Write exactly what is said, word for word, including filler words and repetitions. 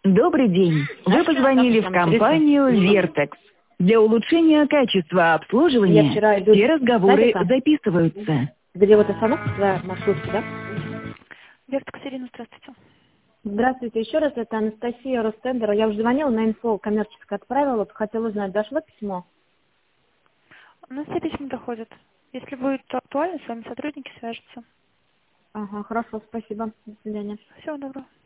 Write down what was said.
Добрый день. Вы позвонили в компанию Vertex. Для улучшения качества Я обслуживания вчера иду все с разговоры садика, записываются. где вот остановка маршрутки, да? Верка Катерина, здравствуйте. Здравствуйте, еще раз, это Анастасия Ростендера. Я уже звонила, на инфо коммерческое отправила, вот хотела узнать, дошло письмо? У нас все письма доходят. Если будет актуально, с вами сотрудники свяжутся. Ага, хорошо, спасибо. До свидания. Всего доброго.